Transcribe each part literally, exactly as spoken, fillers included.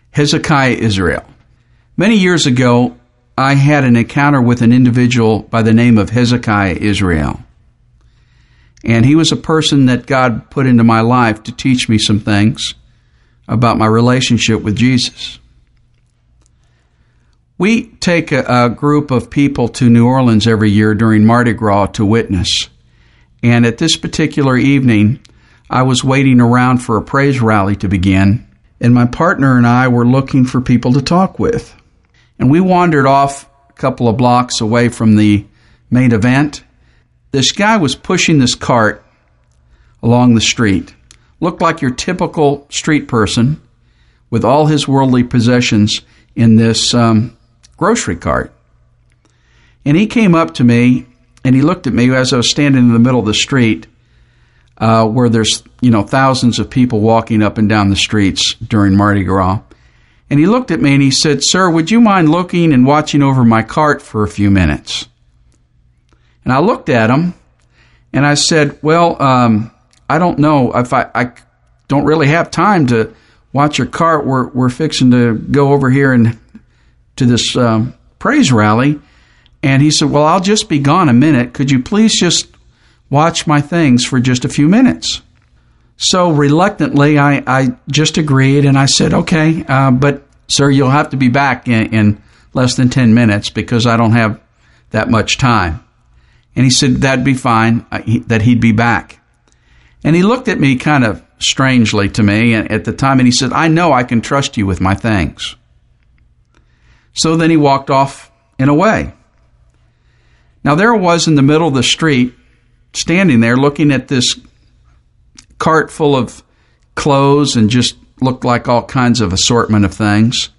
Hezekiah Israel. Many years ago, I had an encounter with an individual by the name of Hezekiah Israel. And he was a person that God put into my life to teach me some things about my relationship with Jesus. We take a, a group of people to New Orleans every year during Mardi Gras to witness. And at this particular evening, I was waiting around for a praise rally to begin, and my partner and I were looking for people to talk with. And we wandered off a couple of blocks away from the main event. This guy was pushing this cart along the street. Looked like your typical street person with all his worldly possessions in this um, grocery cart. And he came up to me, and he looked at me as I was standing in the middle of the street, uh, where there's, you know, thousands of people walking up and down the streets during Mardi Gras. And he looked at me and he said, "Sir, would you mind looking and watching over my cart for a few minutes?" And I looked at him and I said, well, um, I don't know if I, I don't really have time to watch your cart. We're, we're fixing to go over here and to this um, praise rally. And he said, well, I'll just be gone a minute. Could you please just watch my things for just a few minutes? So reluctantly, I, I just agreed, and I said, okay, uh, but sir, you'll have to be back in, in less than ten minutes because I don't have that much time. And he said that'd be fine, uh, he, that he'd be back. And he looked at me kind of strangely to me at the time, and he said, I know I can trust you with my things. So then he walked off and away. Now there I was in the middle of the street, standing there looking at this cart full of clothes and just looked like all kinds of assortment of things.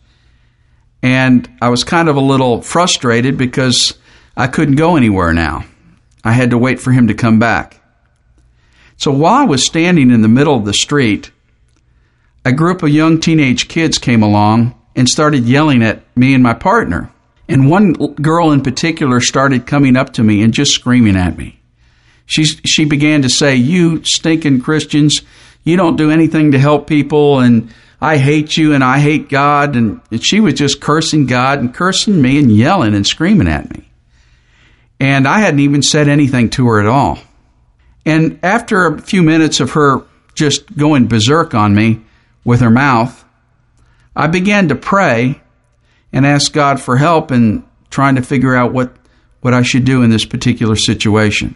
And I was kind of a little frustrated because I couldn't go anywhere now. I had to wait for him to come back. So while I was standing in the middle of the street, a group of young teenage kids came along and started yelling at me and my partner. And one girl in particular started coming up to me and just screaming at me. She, she began to say, you stinking Christians, you don't do anything to help people, and I hate you and I hate God. And she was just cursing God and cursing me and yelling and screaming at me. And I hadn't even said anything to her at all. And after a few minutes of her just going berserk on me with her mouth, I began to pray and ask God for help in trying to figure out what, what I should do in this particular situation.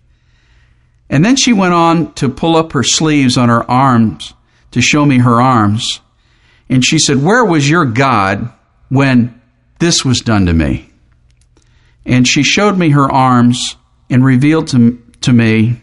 And then she went on to pull up her sleeves on her arms to show me her arms. And she said, where was your God when this was done to me? And she showed me her arms and revealed to, to me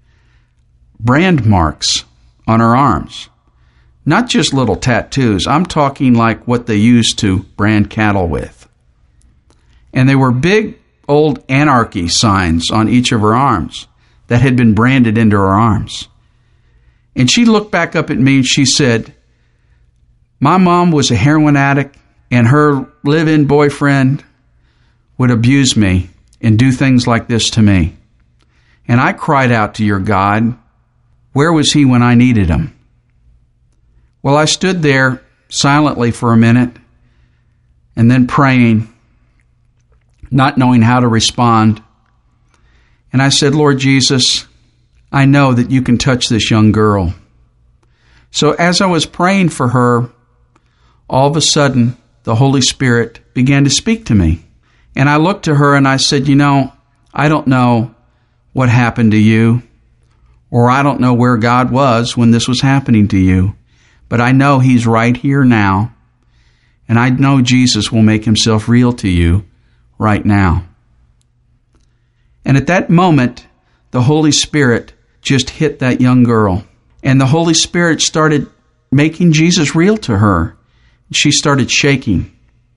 brand marks on her arms. Not just little tattoos. I'm talking like what they used to brand cattle with. And they were big old anarchy signs on each of her arms that had been branded into her arms. And she looked back up at me and she said, my mom was a heroin addict and her live-in boyfriend would abuse me and do things like this to me. And I cried out to your God, where was he when I needed him? Well, I stood there silently for a minute and then praying, not knowing how to respond. And I said, Lord Jesus, I know that you can touch this young girl. So as I was praying for her, all of a sudden, the Holy Spirit began to speak to me. And I looked to her and I said, you know, I don't know what happened to you, or I don't know where God was when this was happening to you. But I know he's right here now, and I know Jesus will make himself real to you right now. And at that moment, the Holy Spirit just hit that young girl, and the Holy Spirit started making Jesus real to her. She started shaking,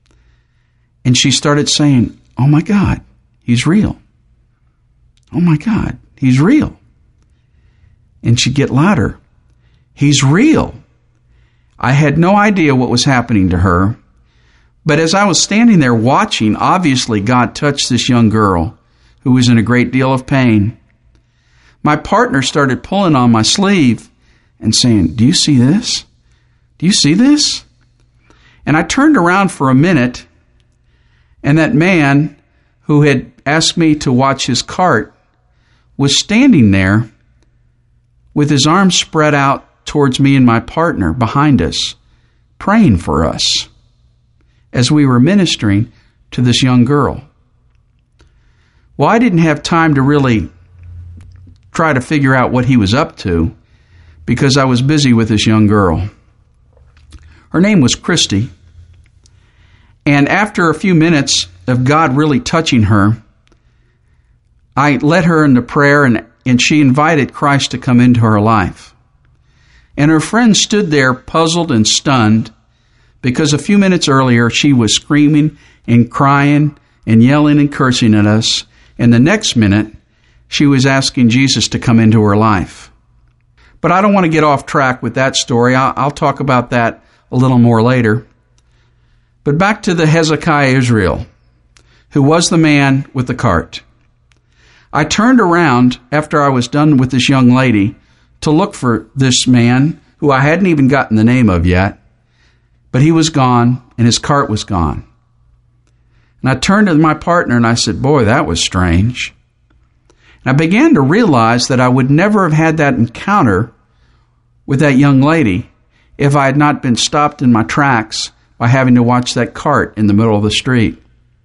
and she started saying, oh my God, he's real. Oh my God, he's real. And she'd get louder. He's real. I had no idea what was happening to her, but as I was standing there watching, obviously God touched this young girl who was in a great deal of pain. My partner started pulling on my sleeve and saying, do you see this? Do you see this? And I turned around for a minute, and that man who had asked me to watch his cart was standing there with his arms spread out towards me and my partner behind us, praying for us as we were ministering to this young girl. Well, I didn't have time to really try to figure out what he was up to because I was busy with this young girl. Her name was Christy. And after a few minutes of God really touching her, I led her into prayer, and, and she invited Christ to come into her life. And her friend stood there puzzled and stunned because a few minutes earlier she was screaming and crying and yelling and cursing at us. And the next minute she was asking Jesus to come into her life. But I don't want to get off track with that story. I'll, I'll talk about that a little more later. But back to the Hezekiah Israel, who was the man with the cart. I turned around after I was done with this young lady to look for this man who I hadn't even gotten the name of yet, but he was gone and his cart was gone. And I turned to my partner and I said, boy, that was strange. And I began to realize that I would never have had that encounter with that young lady if I had not been stopped in my tracks by having to watch that cart in the middle of the street.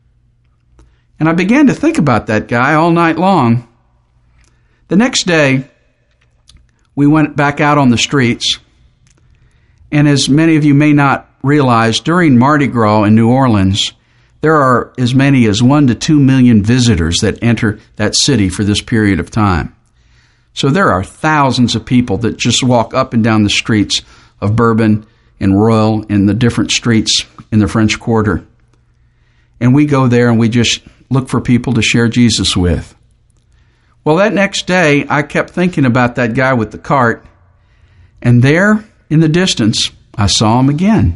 And I began to think about that guy all night long. The next day, we went back out on the streets. And as many of you may not realize, during Mardi Gras in New Orleans, there are as many as one to two million visitors that enter that city for this period of time. So there are thousands of people that just walk up and down the streets of Bourbon and Royal and the different streets in the French Quarter. And we go there and we just look for people to share Jesus with. Well, that next day, I kept thinking about that guy with the cart, and there in the distance, I saw him again.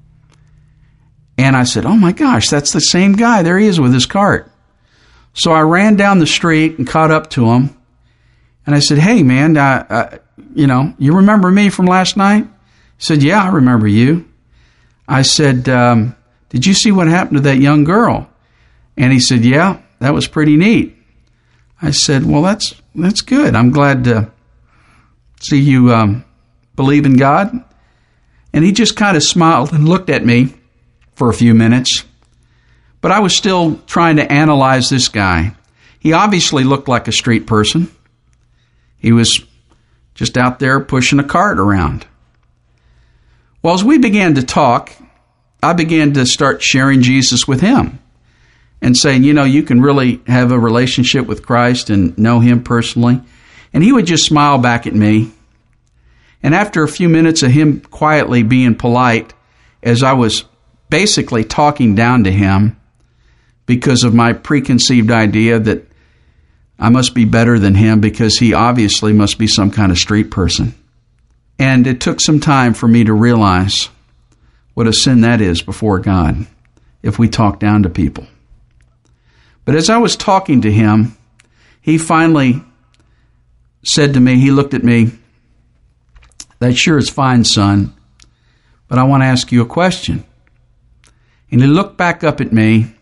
And I said, oh my gosh, that's the same guy. There he is with his cart. So I ran down the street and caught up to him. And I said, hey, man, uh, uh, you know, you remember me from last night? He said, yeah, I remember you. I said, um, did you see what happened to that young girl? And he said, yeah, that was pretty neat. I said, well, that's that's good. I'm glad to see you um, believe in God. And he just kind of smiled and looked at me for a few minutes. But I was still trying to analyze this guy. He obviously looked like a street person. He was just out there pushing a cart around. Well, as we began to talk, I began to start sharing Jesus with him and saying, you know, you can really have a relationship with Christ and know him personally. And he would just smile back at me. And after a few minutes of him quietly being polite, as I was basically talking down to him because of my preconceived idea that I must be better than him because he obviously must be some kind of street person. And it took some time for me to realize what a sin that is before God if we talk down to people. But as I was talking to him, he finally said to me, he looked at me, that sure is fine, son, but I want to ask you a question. And he looked back up at me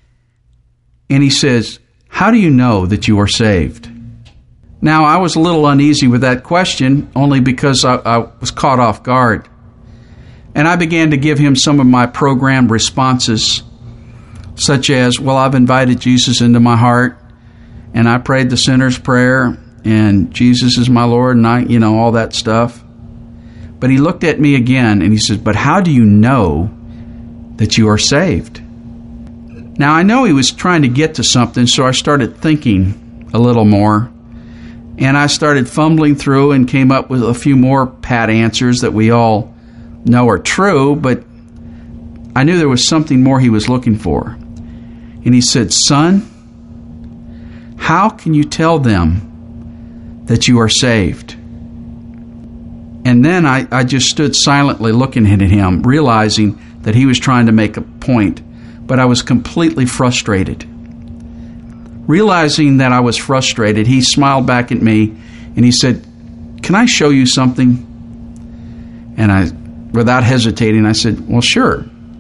and he says, how do you know that you are saved? Now, I was a little uneasy with that question only because I, I was caught off guard. And I began to give him some of my programmed responses, such as, well, I've invited Jesus into my heart, and I prayed the sinner's prayer, and Jesus is my Lord, and I, you know, all that stuff. But he looked at me again, and he says, but how do you know that you are saved? Now, I know he was trying to get to something, so I started thinking a little more. And I started fumbling through and came up with a few more pat answers that we all know are true, but I knew there was something more he was looking for. And he said, son, how can you tell them that you are saved? And then I, I just stood silently looking at him, realizing that he was trying to make a point, but I was completely frustrated. Realizing that I was frustrated, he smiled back at me and he said, can I show you something? And I, without hesitating, I said, well, sure.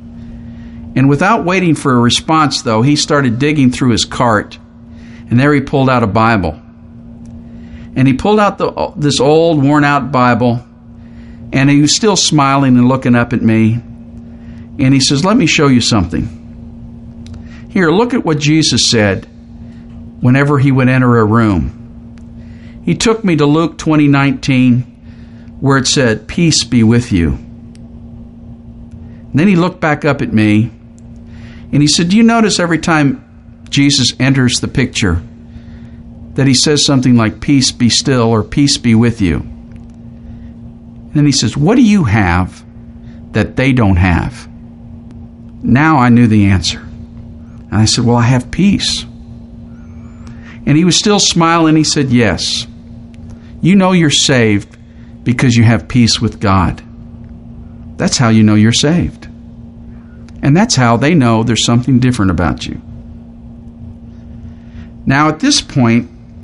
And without waiting for a response, though, he started digging through his cart, and there he pulled out a Bible. And he pulled out the, this old, worn-out Bible, and he was still smiling and looking up at me. And he says, "Let me show you something. Here, look at what Jesus said whenever he would enter a room." He took me to Luke twenty nineteen, where it said, "Peace be with you." And then he looked back up at me, and he said, "Do you notice every time Jesus enters the picture that he says something like, 'Peace be still,' or 'Peace be with you'?" And then he says, "What do you have that they don't have?" Now I knew the answer. And I said, "Well, I have peace." And he was still smiling. He said, "Yes, you know you're saved because you have peace with God. That's how you know you're saved. And that's how they know there's something different about you." Now at this point,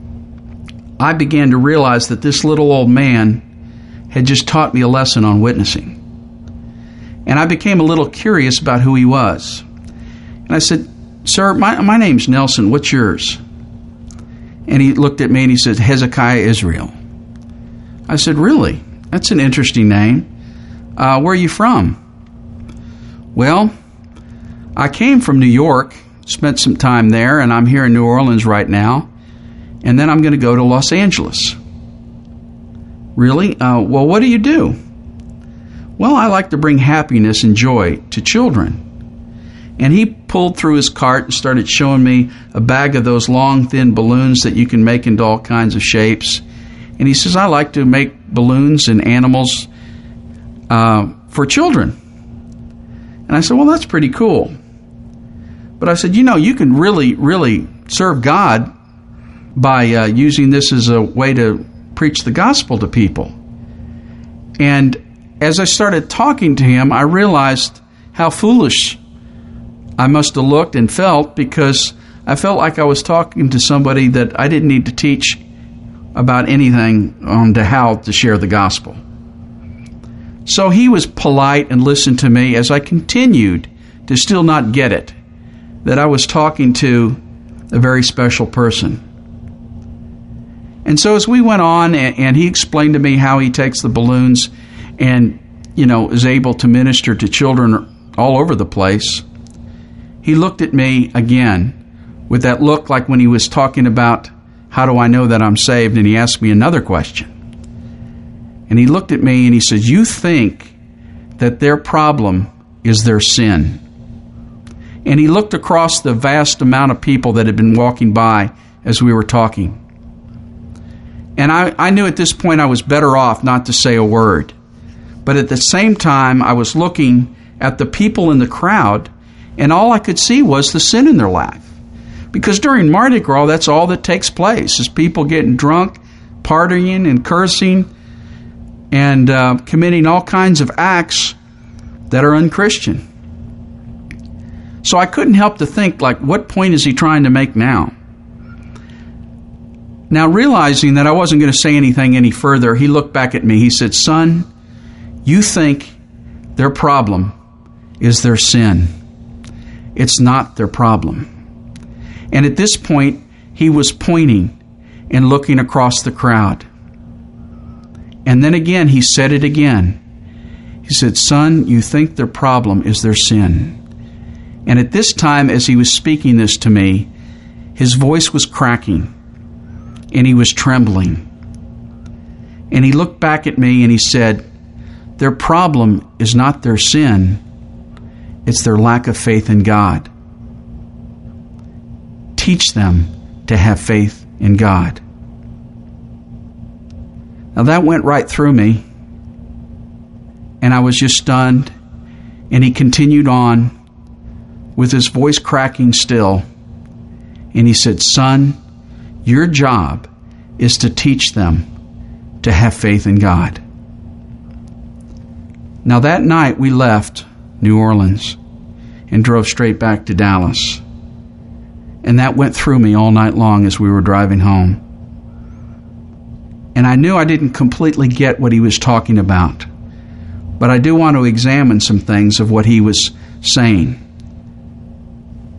I began to realize that this little old man had just taught me a lesson on witnessing. And I became a little curious about who he was. And I said, "Sir, my, my name's Nelson. What's yours?" And he looked at me and he said, "Hezekiah Israel." I said, "Really? That's an interesting name. Uh, where are you from?" "Well, I came from New York, spent some time there, and I'm here in New Orleans right now. And then I'm going to go to Los Angeles." "Really? Uh, well, what do you do?" "Well, I like to bring happiness and joy to children." And he pulled through his cart and started showing me a bag of those long, thin balloons that you can make into all kinds of shapes. And he says, "I like to make balloons and animals uh, for children." And I said, "Well, that's pretty cool." But I said, "You know, you can really, really serve God by uh, using this as a way to preach the gospel to people." And as I started talking to him, I realized how foolish I must have looked and felt, because I felt like I was talking to somebody that I didn't need to teach about anything on to how to share the gospel. So he was polite and listened to me as I continued to still not get it, that I was talking to a very special person. And so as we went on, and, and he explained to me how he takes the balloons and, you know, is able to minister to children all over the place, he looked at me again with that look like when he was talking about, "How do I know that I'm saved?" And he asked me another question. And he looked at me and he said, "You think that their problem is their sin." And he looked across the vast amount of people that had been walking by as we were talking. And I, I knew at this point I was better off not to say a word. But at the same time, I was looking at the people in the crowd, and all I could see was the sin in their life. Because during Mardi Gras, that's all that takes place, is people getting drunk, partying and cursing, and uh, committing all kinds of acts that are unchristian. So I couldn't help to think, like, what point is he trying to make now? Now, realizing that I wasn't going to say anything any further, he looked back at me. He said, "Son, you think their problem is their sin. It's not their problem." And at this point, he was pointing and looking across the crowd. And then again, he said it again. He said, "Son, you think their problem is their sin." And at this time, as he was speaking this to me, his voice was cracking and he was trembling. And he looked back at me and he said, "Their problem is not their sin, it's their lack of faith in God. Teach them to have faith in God." Now that went right through me, and I was just stunned. And he continued on with his voice cracking still. And he said, "Son, your job is to teach them to have faith in God." Now that night we left New Orleans and drove straight back to Dallas. And that went through me all night long as we were driving home. And I knew I didn't completely get what he was talking about. But I do want to examine some things of what he was saying.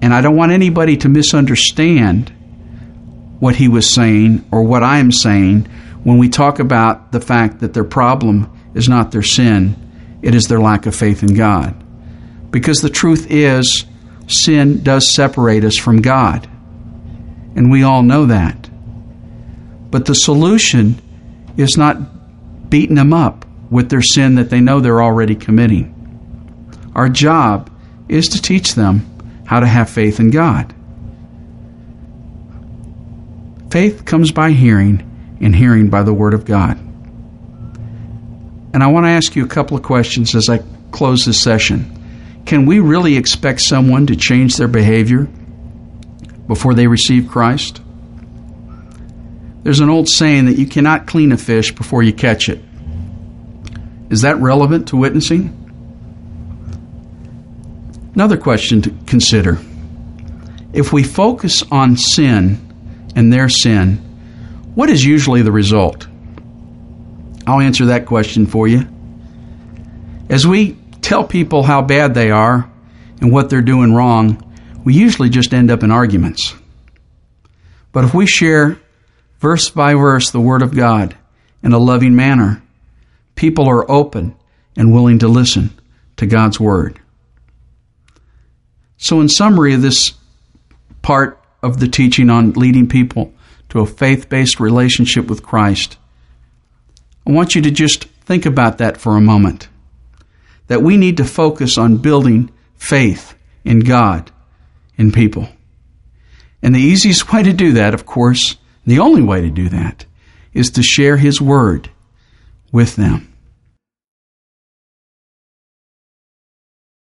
And I don't want anybody to misunderstand what he was saying or what I am saying when we talk about the fact that their problem is not their sin, it is their lack of faith in God. Because the truth is, sin does separate us from God. And we all know that. But the solution is not beating them up with their sin that they know they're already committing. Our job is to teach them how to have faith in God. Faith comes by hearing, and hearing by the Word of God. And I want to ask you a couple of questions as I close this session. Can we really expect someone to change their behavior before they receive Christ? There's an old saying that you cannot clean a fish before you catch it. Is that relevant to witnessing? Another question to consider. If we focus on sin and their sin, what is usually the result? I'll answer that question for you. As we tell people how bad they are and what they're doing wrong, we usually just end up in arguments. But if we share verse by verse the Word of God in a loving manner, people are open and willing to listen to God's Word. So in summary of this part of the teaching on leading people to a faith-based relationship with Christ, I want you to just think about that for a moment. That we need to focus on building faith in God in people. And the easiest way to do that, of course, the only way to do that, is to share His Word with them.